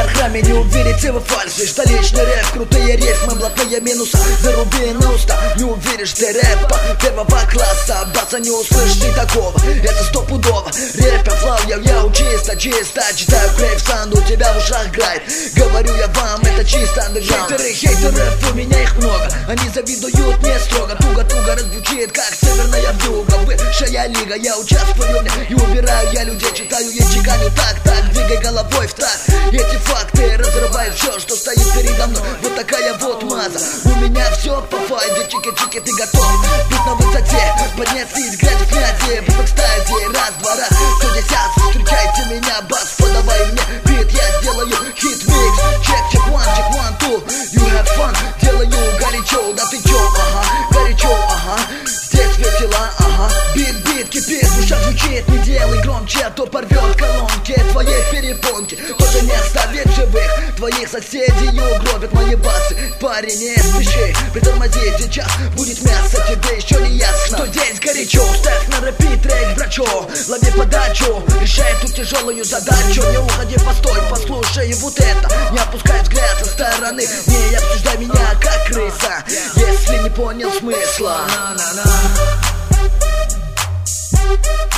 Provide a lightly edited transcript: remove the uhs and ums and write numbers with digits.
программе не уверите вы фальши. Столичный рэп, крутые рифмы, блатные минуса, заруби на уста. Не уверишь ты рэпа первого класса, баса не услышишь ты такого, это стопудово. Рэпер флау, я чисто, читаю крейв саунд, у тебя в ушах играет. Говорю я вам, это чисто андеграунд. Хейтеры, у меня их много, они завидуют мне строго. Туго раззвучит, как северная вьюга. Высшая лига, я участвую в ней и убираю я людей, читаю и чеканю так, двигай головой в такт. Эти факты разрывают все, что стоит передо мной. Вот такая вот маза, у меня все по файде. Чики-чики, ты готов? Быть на высоте, поднятись, глядя в князе. Кстати, раз, два, раз, 110. Встречайте меня, бас, подавай мне бит, я сделаю хит-микс. Чек, one, two, you have fun. Делаю горячо, да ты чё, ага, горячо, ага. Здесь весело, ага. Бит, кипит, в ушах звучит. Не делай громче, а то порвет колонки твоей перепонки. Тоже не оставит живых, твоих соседей угробят мои басы. Парень, не спеши, притормози, сейчас будет мясо. Тебе еще не ясно, что здесь горячо. Ставь на рэпит трек, брачо, лови подачу, решай эту тяжелую задачу. Не уходи, постой, послушай вот это. Не опускай взгляд со стороны, не обсуждай меня как крыса, если не понял смысла.